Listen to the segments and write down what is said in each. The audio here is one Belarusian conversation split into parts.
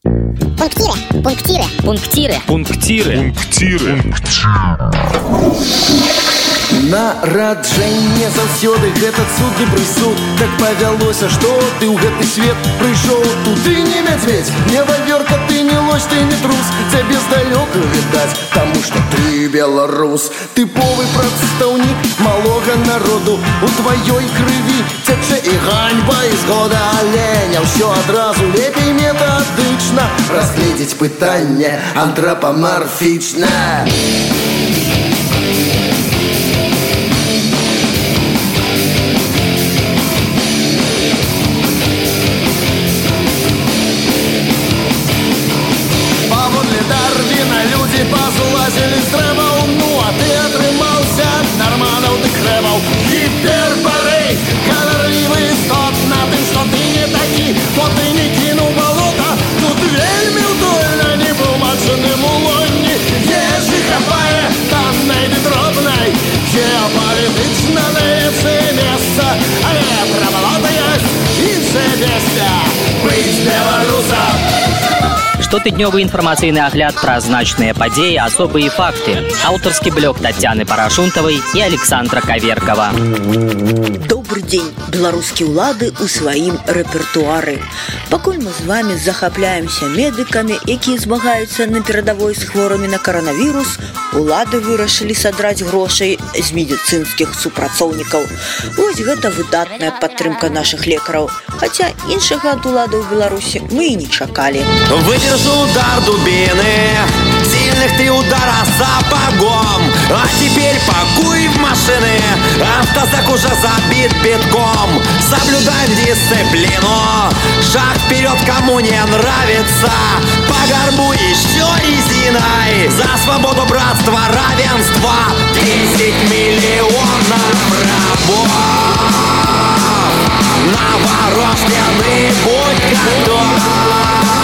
Пунктиры. Нараджэнне заўсёды гэта цуд не прысуд. Так павялося, што ты ў гэты свет прыйшоў. Туды не мядзведзь, не вавёрка, ты не лось, ты не трус. Цябе здалёку відаць, таму што ты беларус. Тыповы прадстаўнік малога народу. У тваёй крыві цячэ і ганьба, і згода. Але не ўсё адразу, лепей метадычна разгледзець пытанне антрапамарфічна. Позлазили з дрэваў, ну а ты атрымаўся нарманаў ды крэваў. Гіпербарэй, каларлівы істот на тым, што ты не такі, бо ты не кінуў балота. Тут вельмі ўдольна не быў мачаным у лонні. Ежы хапае таннай ды дробнай. Геапалітычна даецца месца, але пра балота ёсць іншае месца. Быць беларусам. Штотыднёвы інфармацыйны агляд пра значныя падзеі, асобы і факты. Аўтарскі блог Таццяны Парашунтавай і Александра Каверкава. Добры дзень, беларускія ўлады ў сваім рэпертуары. Пакуль мы з вамі захапляемся медыкамі, якія змагаюцца на перадавой з хворымі на каранавірус, улады вырашылі садраць грошай з медыцынскіх супрацоўнікаў. Вось гэта выдатная падтрымка нашых лекараў. Хаця іншага ад уладаў Беларусі мы і не чакалі. Выдержу удар дубины, сильных ты удара сапогом. А теперь пакуй в машины, автозак уже забит битком. Соблюдай дисциплину, шаг вперед, кому не нравится. По горбу еще резиной, за свободу, братство, равенство. 10 миллионов рабов, новорожденный, будь готов.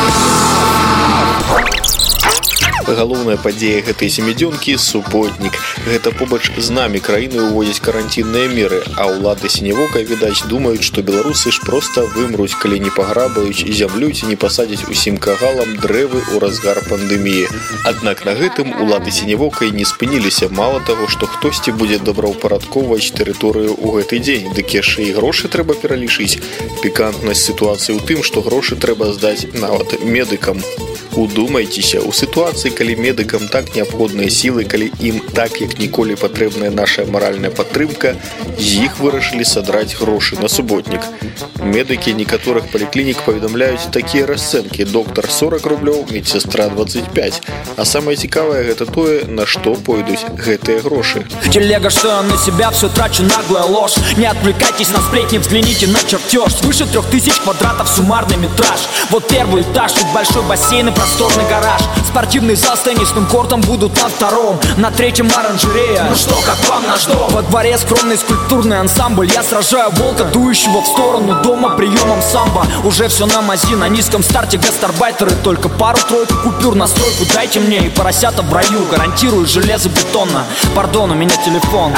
Галоўная падзея гэтай семідзёнкі – суботнік. Гэта побач з намі краіны ўводзяць каранцінныя меры, а ўлады сінявока, відаць, думаюць, што беларусы ж проста вымруць, калі не паграбаюць зямлю ці не пасадзяць усім кагалам дрэвы ў разгар пандэміі. Аднак на гэтым улады сінявокай не спыніліся. Мала таго, што хтосьці будзе добраўпарадкоўваць тэрыторыю ў гэты дзень, дык яшчэ і грошы трэба пералічыць. Пікантнасць сітуацыі ў тым, што грошы трэба здаць нават медыкам. Удумайцеся, у сітуацыі, калі медыкам так неабходныя сілы, калі ім так, як ніколі патрэбная наша маральная падтрымка, з іх вырашылі садраць грошы на суботнік. Медыкі некаторых паліклінік паведамляюць такія расцэнкі: доктар 40 рублёў, медсестра 25. А самае цікавае гэта тое, на што пойдуць гэтыя грошы. Телега, что я на себя все трачу, наглая ложь. Не отвлекайтесь на сплетни, взгляните на чертеж. Свыше 3000 квадратов суммарный метраж. Вот первый этаж, тут большой бассейн и просторный гараж. Спортивный зал с теннисным кортом будут на втором. На третьем оранжерея. Ну что, как вам наш дом? Во дворе скромный скульптурный ансамбль. Я сражаю волка, дующего в сторону дома приемом самбо. Уже все на мази, на низком старте гастарбайтеры. Только пару-тройку купюр на стройку дайте мне, и поросята в раю. Гарантирую железобетонно. Пардон, у меня телефон.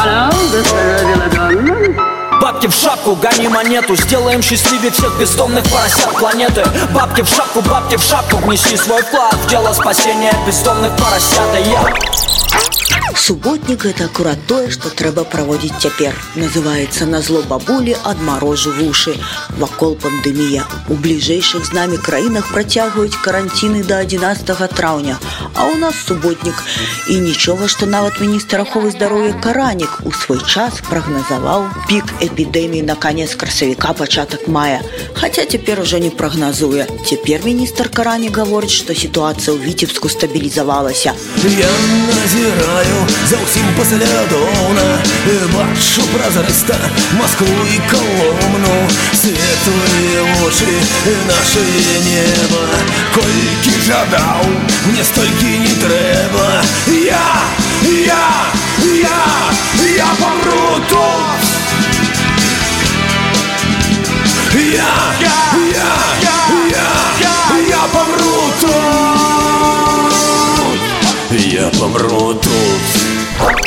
Бабки в шапку, гони монету. Сделаем счастливее всех бездомных поросят планеты. Бабки в шапку, внеси свой вклад в дело спасения бездомных поросят. Суботнік – гэта акурат тое, што трэба праводзіць цяпер. Называецца «Назло бабулі адмарожу вушы». Вакол пандэмія. У бліжэйшых з намі краінах працягваюць каранціны да 11 траўня. А ў нас суботнік. І нічога, што нават міністр аховы здароўя Каранік у свой час прагназаваў пік эпідэміі на канец красавіка, пачатак мая. Хаця цяпер ужо не прагназуе. Цяпер міністр Каранік гаворыць, што сітуацыя ў Віцебску стабілізавалася. Я назіраю за ўсім паслядоўна, бачу празрыста Москву і Коломну. Светлыя вочы, нашае неба. Колькі жадаў, мне столькі не трэба. Я помру тут. Я помру тут. Я помру тут.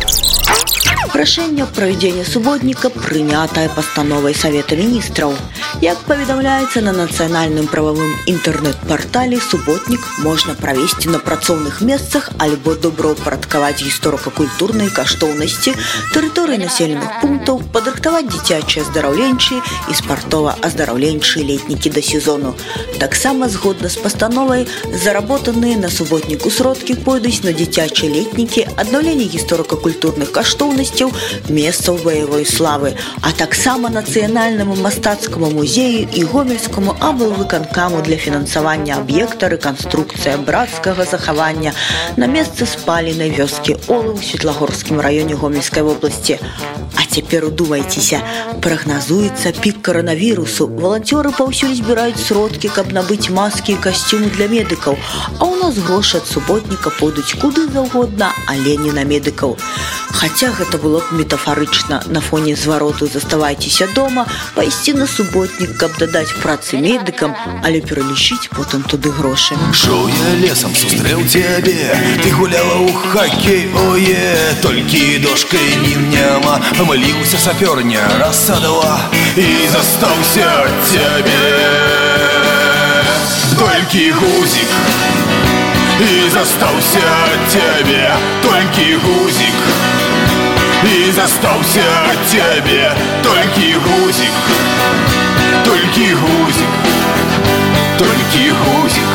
Рашэнне пра правядзенне суботніка прынятае пастановай Савета Міністраў. Як паведамляецца на нацыянальным прававым інтэрнэт-партале, суботнік можна правесці на працоўных месцах альбо добраўпарадкаваць гісторыка-культурныя каштоўнасці, тэрыторыі населеных пунктаў, падрыхтаваць дзіцячыя аздараўленчыя і спартова-аздараўленчыя летнікі да сезону. Таксама, згодна з пастановай, заработаныя на суботніку сродкі пойдуць на дзіцячыя летнікі, аднаўленне гісторыка-культурных каштоўнасцяў, месцаў баявой славы, а таксама нацыянальнаму мастацкаму музею і гомельскаму аблвыканкаму для фінансавання аб'екта рэканструкцыя брацкага захавання на месцы спаленай вёскі Олы ў Светлагорскім раёне Гомельскай вобласці. А цяпер удумайцеся, прагназуецца пік каранавірусу. Валанцёры паўсюль збіраюць сродкі, каб набыць маскі і касцюмы для медыкаў, а ў нас грошы ад суботніка пойдуць куды заўгодна, але не на медыкаў. Хаця гэта было б метафарычна на фоне звароту «заставайцеся дома» пайсці на суботнік, каб дадаць працы медыкам, але пералічыць потым туды грошы. Шоў я лесам, сустрэў цябе, ты гуляла ў хакей, ое, толькі дошкай няма, памыліўся сапёр не раз, а два, і застаўся ад цябе. Толькі гузік, і застаўся ад цябе, толькі гузік, і застаўся ад цябе, толькі гузік, толькі гузік, толькі гузік.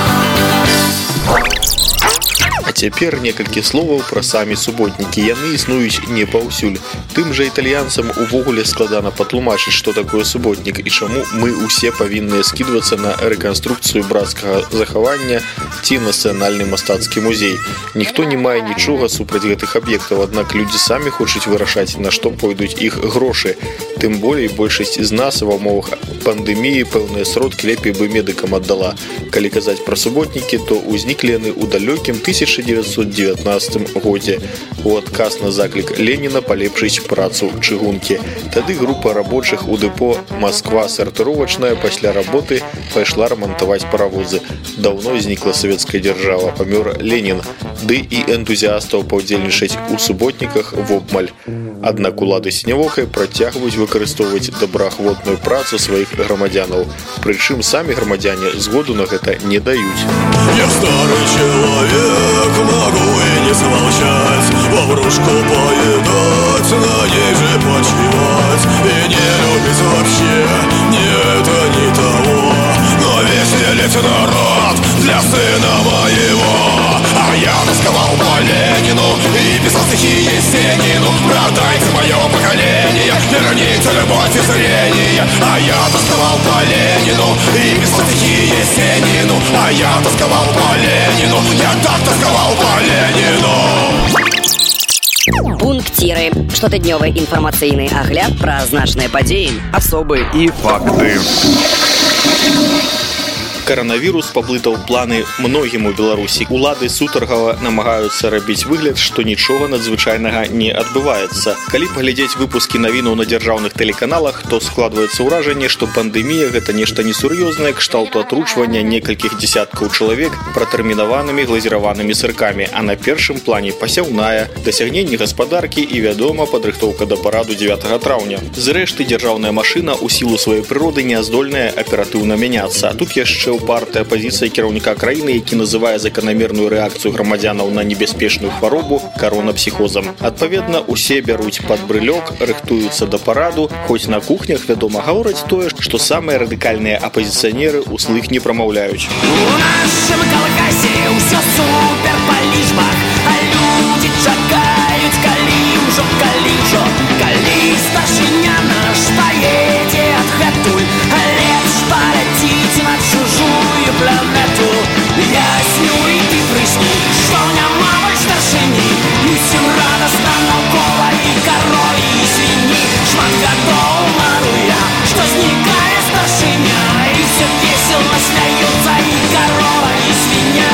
А цяпер некалькі словаў пра самі суботнікі. Яны існуюць не паўсюль. Тым жа італьянцам увогуле складана патлумачыць, што такое суботнік і чаму мы ўсе павінныя скідвацца на рэканструкцыю брацкага захавання ці нацыянальны мастацкі музей. Ніхто не мае нічога супраць гэтых аб'ектаў, аднак людзі самі хочуць вырашаць, на што пойдуць іх грошы. Тым болей большасць з нас ва ўмовах пандэміі пэўныя сродкі лепей бы медыкам аддала. Калі казаць пра суботнікі, то ўзніклі яны ў далёкім 1919 годзе у адказ на заклік Леніна палепшыць працу чыгункі. Тады група рабочых у дэпо «Москва сартыровачная» пасля работы пайшла рамантаваць паравозы. Даўно знікла савецкая дзяржава, памёр Ленін, ды і энтузіастаў паўдзельнічаць у суботніках вобмаль. Аднак улады Сінявокай працягваюць выкарыстоўваць добраахвотную працу сваіх грамадзянаў. Прычым самі грамадзяне згоду на гэта не даюць. Я старый человек, могу и не смолчать, лаврушку поедать, на ней же почивать, и не любить вообще, нет, не того, но веселить народ для сына моего. А я тосковал по Ленину и писал стихи Есенину. Продайте мое поколение, верните любовь и зрение. А я тосковал по Ленину и писал стихи Есенину. А я тосковал по Ленину, я так тосковал по Ленину. Пунктиры. Штотыднёвы інфармацыйны агляд пра значныя падзеі, асобы і факты. Каранавірус паблытаў планы многім у Беларусі. Улады сутаргава намагаюцца рабіць выгляд, што нічога надзвычайнага не адбываецца. Калі паглядзець выпускі навінаў на дзяржаўных тэлеканалах, то складваецца ўражанне, што пандэмія гэта нешта несур'ёзнае, кшталту атручвання некалькіх дзесяткаў чалавек пратэрмінаванымі глазіраванымі сыркамі, а на першым плане пасяўная, дасягненні гаспадаркі і, вядома, падрыхтоўка да параду 9 траўня. Зрэшты, дзяржаўная машына ў сілу сваёй прыроды не здольная аператыўна мяняцца. А тут яшчэ партыя пазіцыя кіраўніка краіны, які называе заканамерную рэакцыю грамадзянаў на небяспечную хваробу каронапсіхозам. Адпаведна, усе бяруць пад брылёк, рыхтуюцца да параду, хоць на кухнях, вядома, гавораць тое, што самыя радыкальныя апазіцыянеры ўслых не прамаўляюць. У нашым калгасе ўсё супер па лічбах, а людзі чакаюць, калі ўжо калі старшыня наш паедзе адгэтуль, лепш паляціць на чужую планету. Ясню і ты прысні, што няма больш старшыні, усім радасна навкола і карові, і свіні. Шмат гадоў мару я, што знікае старшыня, і все весело смяюцца і корова, і свиня.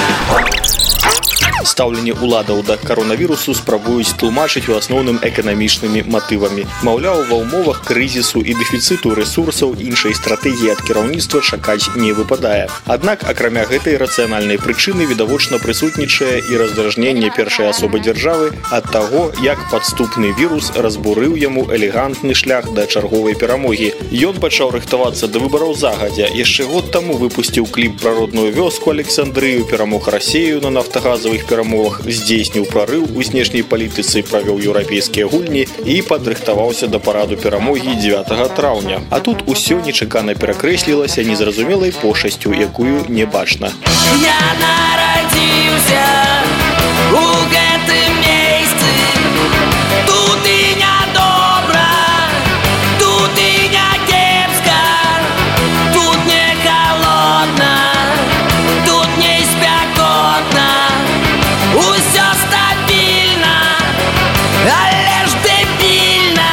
Стаўленне ўладаў да каронавірусу спрабуюць тлумачыць у асноўным эканамічнымі матывамі. Маўляў, ва ўмовах крызісу і дэфіцыту рэсурсаў іншай стратэгіі ад кіраўніцтва чакаць не выпадае. Аднак, акрамя гэтай рацыянальнай прычыны, відавочна прысутнічае і раздражненне першай асобы дзяржавы ад таго, як падступны вірус разбурыў яму элегантны шлях да чарговай перамогі. Ён пачаў рыхтавацца да выбараў загадзя. Яшчэ год таму выпусціў кліп пра родную вёску Александрыю, перамог Расею на нафтагазавых перамовах, здзейсніў прарыў у знешняй палітыцы, правёў еўрапейскія гульні і падрыхтаваўся да параду перамогі 9 траўня. А тут усё нечакана перакрэслілася незразумелай пошасцю, якую не бачна. Я нарадзіўся у гэтым месцы. Тут і нядобра, тут і не кепска, тут не холодна, тут не спякотна, усё стабільна, але ж дэбільна.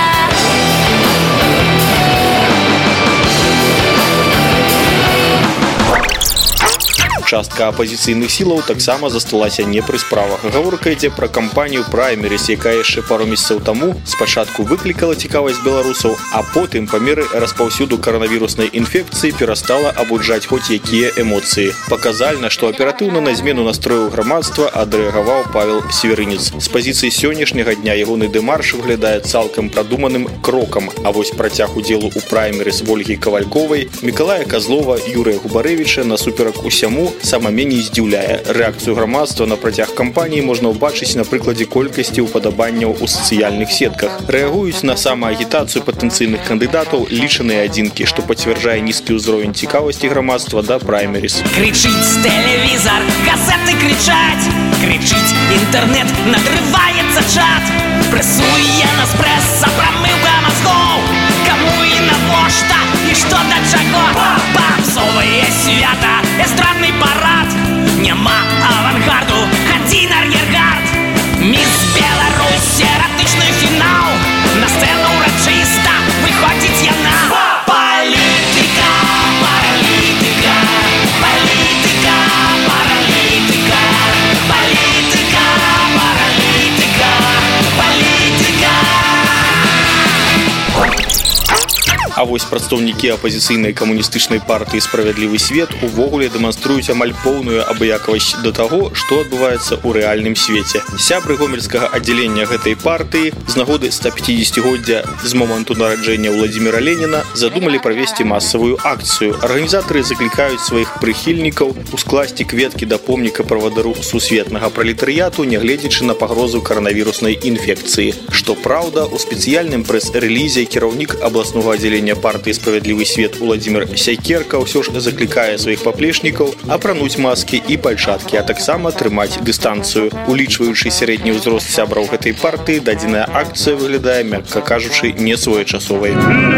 Частка апазіцыйных сілаў таксама засталася не пры справах. Гаворка ідзе пра кампанію «Праймеріс», якая яшчэ пару месяцаў таму спачатку выклікала цікавасць беларусаў, а потым па меры распаўсюду каранавіруснай інфекцыі перастала абуджаць хоць якія эмоцыі. Паказальна, што аператыўна на змену настрояў грамадства адрэагаваў Павел Северынец. З пазіцыі сённяшняга дня ягоны дэмарш выглядае цалкам прадуманым крокам, а вось працяг удзелу ў «Праймеріс» Вольгі Кавальковай, Мікалая Казлова, Юрыя Губарэвіча насуперак усяму сама меней здзіўляе. Рэакцыю грамадства на працяг кампаніі можна ўбачыць на прыкладзе колькасці ўпадабанняў у сацыяльных сетках. Рэагуюць на самаагітацыю патэнцыйных кандыдатаў лічаныя адзінкі, што пацвярджае нізкі ўзровень цікавасці грамадства да «Праймеріс». Кричить телевизор, газеты кричать, кричить интернет, надрывается чат. Прессуе нас пресса, промывка мозгов, кому и навошта, и что до чего. Попсовые свята, эстрадный парад, нема авангарду, один арьергард. Мисс Беларусь, эротичный финал, на сцену урочисто выходит яна. Политика, паралитика, политика, паралитика, политика, паралитика, политика. А вось прадстаўнікі апазіцыйнай камуністычнай партыі «Справядлівы свет» увогуле дэманструюць амаль поўную абыякавасць да таго, што адбываецца ў рэальным свеце. Сябры гомельскага аддзялення гэтай партыі з нагоды 150-годдзя з моманту нараджэння Владзіміра Леніна задумалі правесці масавую акцыю. Арганізатары заклікаюць сваіх прыхільнікаў ускласці кветкі да помніка правадару сусветнага пралетарыяту, нягледзячы на пагрозу каранавіруснай інфекцыі. Што праўда, у спецыяльным прэс-рэлізе кіраўнік абласнога аддзялення партыі «Справядлівы свет» Уладзімір Сяйкерка ўсё ж заклікае сваіх паплечнікаў апрануць маскі і пальчаткі, а таксама трымаць дыстанцыю. Улічваючы сярэдні ўзрост сябраў гэтай партыі, дадзеная акцыя выглядае, мякка кажучы, не своечасовай.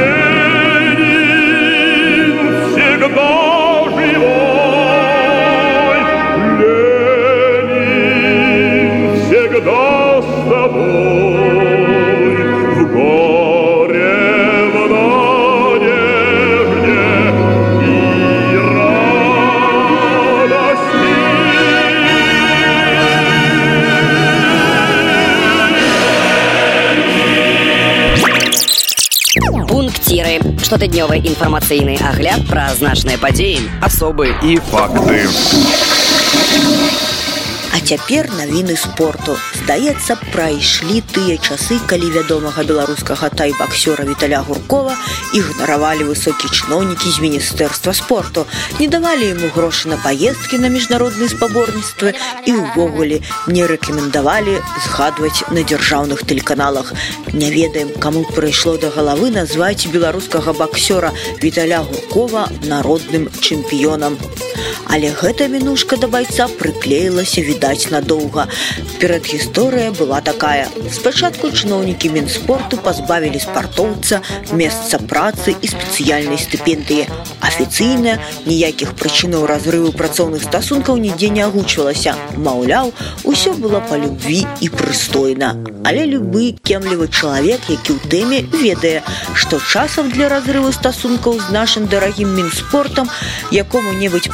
Штотыднёвы інфармацыйны агляд пра значныя падзеі, асобы і факты. А цяпер навіны спорту. Здаецца, прайшлі тыя часы, калі вядомага беларускага тай-баксёра Віталя Гуркова ігнаравалі высокія чыноўнікі з міністэрства спорту, не давалі яму грошы на паездкі на міжнародныя спаборніцтвы і ўвогуле не рэкамендавалі згадваць на дзяржаўных тэлеканалах. Не ведаем, каму прыйшло да галавы назваць беларускага баксёра Віталя Гуркова народным чэмпіёнам. Але гэта мінушка да байца прыклеілася, відаць, надоўга. Перадгісторыя была такая. Спачатку чыноўнікі Мінспорту пазбавілі спартоўца месца працы і спецыяльнай стыпендыі. Афіцыйна ніякіх прычынаў разрыву працоўных стасункаў нідзе не агучвалася. Маўляў, усё было па любві і прыстойна. Але любы кемлівы чалавек, які ў тэме, ведае, што часам для разрыву стасункаў з нашым дарагім Мінспортам якому-небудзь паспяховаму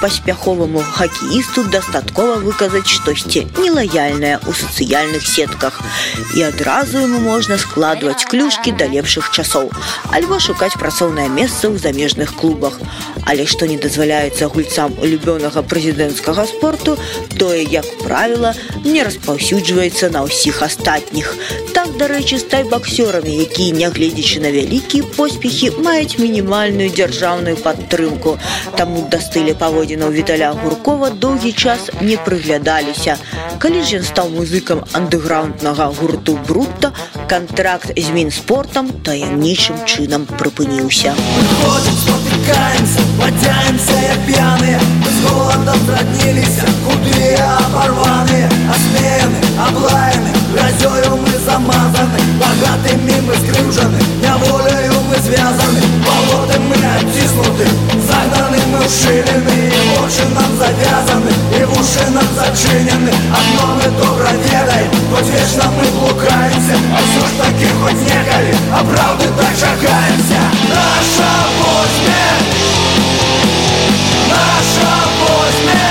вясковаму хакеісту дастаткова выказаць штосьці нелаяльнае ў сацыяльных сетках. І адразу яму можна складваць клюшкі да лепшых часоў, альбо шукаць працоўнае месца ў замежных клубах. Але што не дазваляецца гульцам улюбёнага прэзідэнцкага спорту, тое, як правіла, не распаўсюджваецца на ўсіх астатніх. Так, дарэчы, з тай-баксёрамі, якія, нягледзячы на вялікія поспехі, маюць мінімальную дзяржаўную падтрымку. Таму да стыля паводзінаў Віталя Гуркова доўгі час не прыглядаліся. Калі ж ён стаў музыкам андэграўнднага гурту «Брутта», кантракт з Мінспортам таямнічым чынам прыпыніўся. Ходим, спотыкаемся, потянемся и пьяные. Мы с голодом роднились, худые, оборванные, осмеяны, облаяны, грозёю мы замазаны, богатыми мы скрюжены, неволею мы связаны, болоты мы оттиснуты, загнаны мы в ширины, и очи нам завязаны, и в уши нам зачинены. Одно мы добро ведаем, хоть вечно мы блукаемся, а все ж таки хоть неколи, а правды так шагаемся. Наша возьме, наша возьме.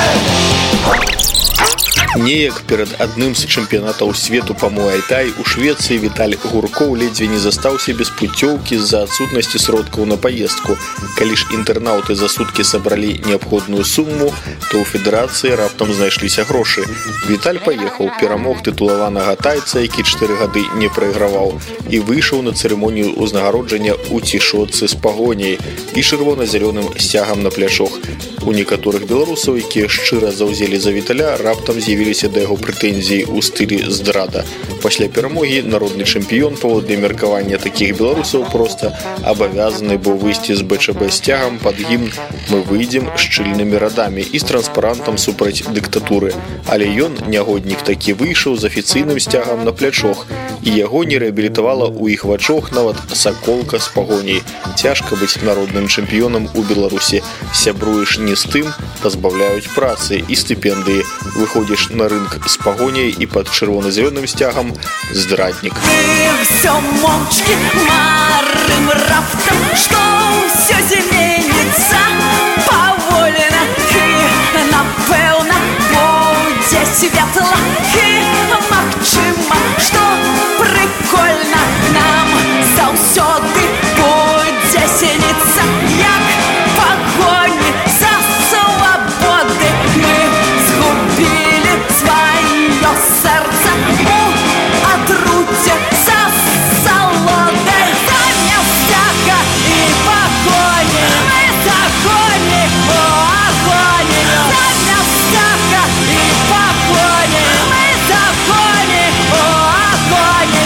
Неяк перад адным з чэмпіянатаў свету па муай-тай у Швецыі Віталь Гуркоў ледзьве не застаўся без пуцёўкі з-за адсутнасці сродкаў на паездку. Калі ж інтэрнаўты за суткі сабралі неабходную суму, то ў федэрацыі раптам знайшліся грошы. Віталь паехаў, перамог тытулаванага тайца, які 4 гады не прайграваў, і выйшаў на цырымонію ўзнагароджання ў цішотцы з пагоняй і чырвона-зялёным сцягам на плячох. У некаторых беларусаў, якія шчыра заўзелі за Віталя, раптам з'явіліся да яго прэтэнзіі ў стылі здрада. Пасля перамогі народны чэмпіён, паводле меркавання такіх беларусаў, проста абавязаны быў выйсці з БЧБ сцягам пад гімн «Мы выйдзем шчыльнымі радамі» і з транспарантам супраць дыктатуры. Але ён, нягоднік, такі выйшаў з афіцыйным сцягам на плячох, і яго не рэабілітавала ў іх вачох нават саколка з пагоняй. Цяжка быць народным чэмпіёнам у Беларусі. Сябруеш не з тым, пазбаўляюць працы і стыпендыі. Выходзіш на рынок з пагоняй і пад чырвона-зялёным сцягам здраднік. Мы все молчки марым раптом, что все зменится повольно. И напэўна будзе светла, и магчыма, что прикольно нам заўсёды будзе селіцца, як пагоні за свободы. Мы згубили свое сердце у отруте за солодой. Замест тяга и погони мы загони о огони. Замест тяга и погони мы загони о огони.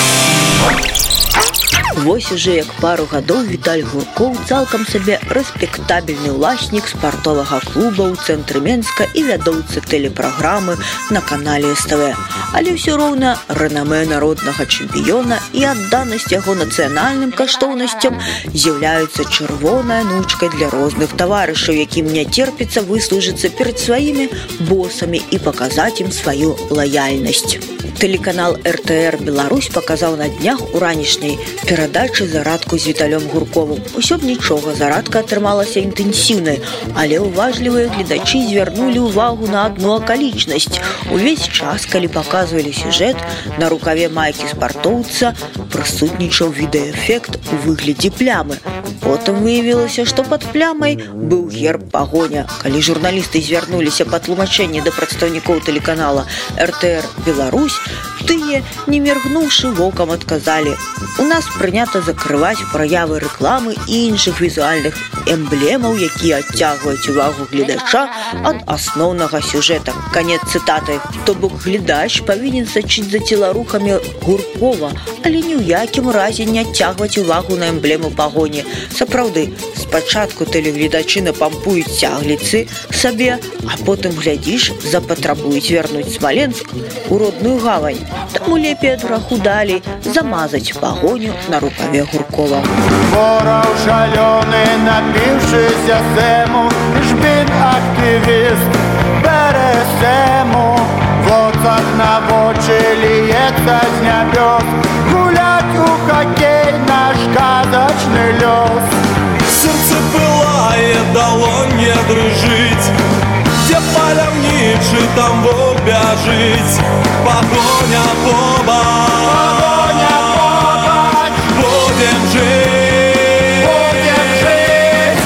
Вось уже як пару гадоў Віталь Гуркоў цалкам сабе рэспектабельны ўласнік спартовага клуба ў цэнтры Менска і вядоўца тэлепраграмы на канале СТВ. Але ўсё роўна рэнамэ народнага чэмпіёна і адданасць яго нацыянальным каштоўнасцям з'яўляюцца чырвонай нучкай для розных таварышаў, якім не терпіцца выслужыцца перад сваімі босамі і паказаць ім сваю лаяльнасць. Тэлеканал РТР Беларусь паказаў на днях у ранішняй перадачы зарадку з Віталём Гурковым. Усё б нічога, зарадка атрымалася інтэнсіўнай, але ўважлівыя гледачы звярнулі ўвагу на адну акалічнасць. Увесь час, калі паказвалі сюжэт, на рукаве майкі спартоўца прысутнічаў відэаэфект у выглядзе плямы. Потым выявілася, што пад плямай быў герб пагоня. Калі журналісты звярнуліся па тлумачэнне да прадстаўнікоў тэлеканала РТР Беларусь, тыя, не міргнуўшы вокам, адказалі: «У нас прынята закрываць праявы рэкламы і іншых візуальных эмблемаў, якія адцягваюць увагу гледача ад асноўнага сюжэта». Канец цытаты. То бок глядач павінен сачыць за целарухамі Гуркова, але ні ў якім разе не адцягваць увагу на эмблему пагоні. Сапраўды, спачатку тэлегледачы напампуюць цягліцы сабе, а потым, глядзіш, запатрабуюць вярнуць Смаленск у родную гавань. Таму лепей ад граху далей замазаць пагоню на рукаве Гуркова. Вораў шалёны, напіўшыся сэму, жбін-актывіст БРСМу. Воцах на вочы ліецца з нябёс, гуляць у хакей наш казачны лёс. Сердце пылает, долонья дрыжить, маляўнічы там вок бяжыць, пагоня побач, будем жыць, будем жыць.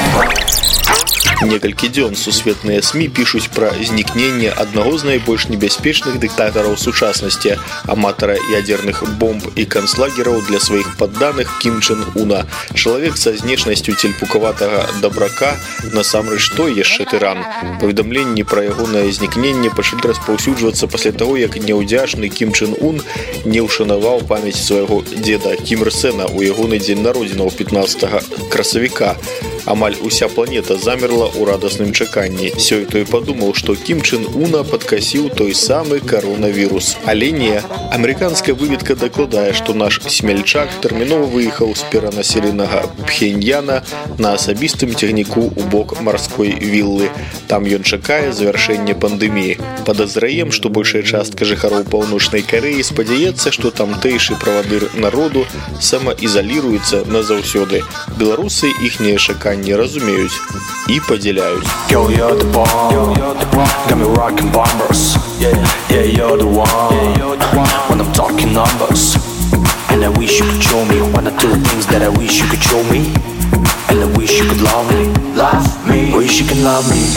Некалькі дзён сусветныя СМІ пішуць пра знікненне аднаго з найбольш небяспечных дыктатараў сучаснасці, аматара ядзерных бомб і канцлагераў для сваіх падданых Кім Чен Уна. Чалавек са знешнасцю цельпукаватага дабрака насамрэч той яшчэ тыран. Паведамленні пра ягонае знікненне пачалі распаўсюджвацца пасля таго, як няўдзячны Кім Чен Ун не ўшанаваў памяць свайго дзеда Кім Ір Сэна ў ягоны дзень народзінаў 15 красавіка. Амаль уся планета замерла ў радасным чаканні. Сёй-то і падумаў, што Кім Чен Уна падкасіў той самы каронавірус. Але не. Амерыканская выведка дакладае, што наш смельчак тэрмінова выехаў з перанаселенага Пхеньяна на асабістым цягніку ў бок марской віллы. Там ён чакае завяршэння пандэміі. Падазраем, што большая частка жыхароў Паўночнай Карэі спадзяецца, што тамтэйшы правадыр народу самаізаліруецца назаўсёды. Беларусы іхнія чаканні не разумеюць і падзяляюць. Girl, you're the bomb. Got me rocking bombers. Yeah, you're the one. When I'm talking numbers. And I wish you could show me one or two things that I wish you could show me. And I wish you could love me. Love me. Wish you can love me.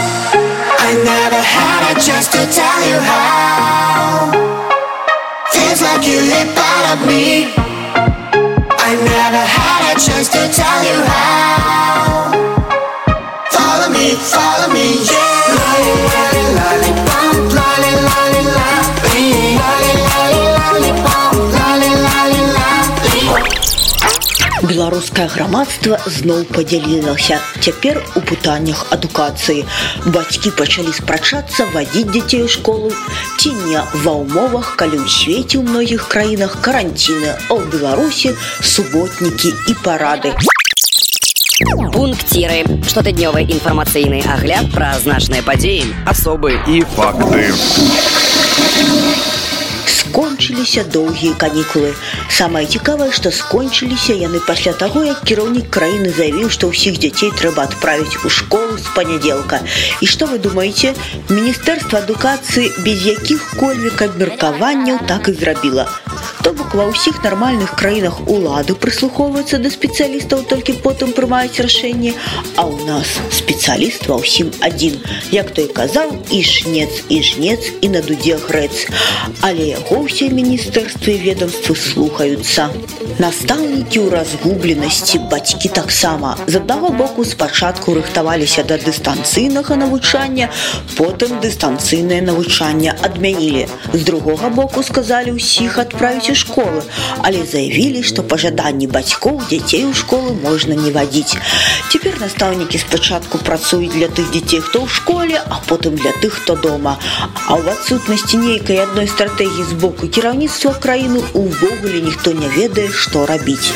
I never had a chance to tell you how. Feels like you live out of me. I never had a chance to tell you how. Follow me, yeah. Lolly, lolly, lollipop, lolly, lolly, lolly, lolly, lolly, lollipop, lolly, lolly, lolly. Беларускае грамадства зноў падзялілася. Цяпер у пытаннях адукацыі. Бацькі пачалі спрачацца, вадзіць дзяцей у школу ці не ва ўмовах, калі ў свеце ў многіх краінах каранціны, а ў Беларусі суботнікі і парады. Пунктиры. Штотыднёвы інфармацыйны агляд пра значныя падзеі, асобы і факты. Скончыліся доўгія канікулы. Самае цікавае, што скончыліся яны пасля таго, як кіраўнік краіны заявіў, што ўсіх дзяцей трэба адправіць у школу з панядзелка. І што вы думаеце? Міністэрства адукацыі без якіх-кольвек абмеркаванняў так і зрабіла. То бок ва ўсіх нармальных краінах улады прыслухоўваюцца да спецыялістаў, толькі потым прымаюць рашэнне, а ў нас спецыяліст ва ўсім адзін. Як той казаў, і жнец, і на дудзе грэц. Але яго ўсе міністэрствы і ведомствы слухаюцца. Настаўнікі ў разгубленасці, бацькі таксама. З аднаго боку спачатку рыхтаваліся да дыстанцыйнага навучання, потым дыстанцыйнае навучанне адмянілі. З другога боку сказалі ўсіх адправіць у школы, але заявілі, што па жаданні бацькоў дзяцей у школы можна не вадзіць. Цяпер настаўнікі спачатку працуюць для тых дзяцей, хто ў школе, а потым для тых, хто дома. А ў адсутнасці нейкай адной стратэгіі з боку кіраўніцтва краіны увогуле ніхто не ведае, што рабіць.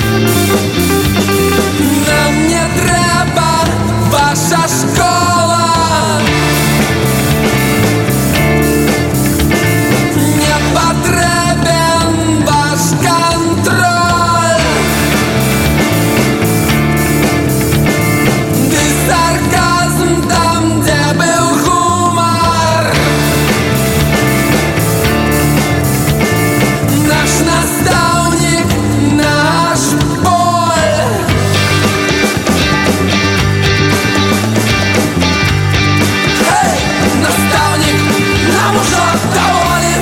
Нам не трэба ваша школа. Не патрэбен ваш контроль. Ды сарказм там, дзе быў гумар. Наш настаўнік, наш боль. Эй, настаўнік, нам ужо даволі.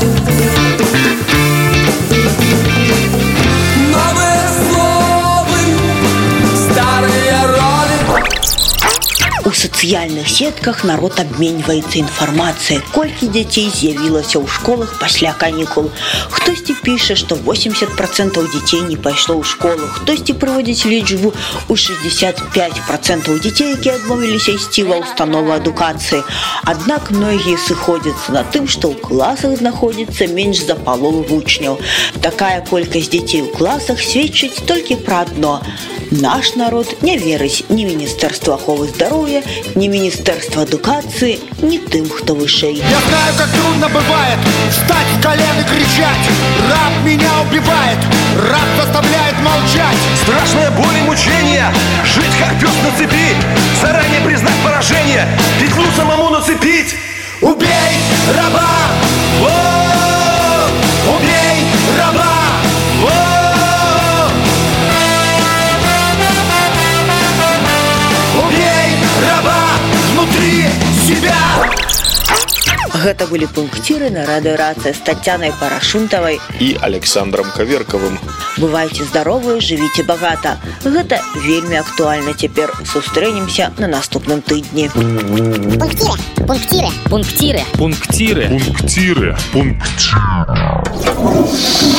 Новыя словы, старыя ролі. У сацыяльных сетках народ абменьваецца інфармацыяй, колькі дзяцей з'явілася ў школах пасля канікул. Хтосьці піша, што 80% дзяцей не пайшло ў школу, хтосьці прыводзіць лічбу ў 65% дзяцей, якія адмовіліся ісці ва ўстанову адукацыі. Аднак многія сыходзяцца на тым, што ў класах знаходзіцца менш за палову вучняў. Такая колькасць дзяцей у класах сведчыць толькі пра адно. Наш народ не верыць ні Міністэрства аховы здароўя, ні Міністэрства адукацыі, ні тым, хто вышэй. Я знаю, как трудно бывает встать с колен и кричать. Раб меня убивает, раб заставляет молчать. Страшная боль и мучения, жить как пес на цепи, заранее признать поражение, петлю самому нацепить. Убей раба! О-о-о! Убей раба! О-о-о! Убей раба внутри себя! Гэта былі пункціры на радыёрацыі з Таццянай Парашунтавай і Александром Каверкавым. Бывайце здаровыя, жывіце багата. Гэта вельмі актуальна цяпер. Сустрэнемся на наступным тыдні. Пунктиры. Пунктиры. Пунктиры. Пунктиры. Пунктиры.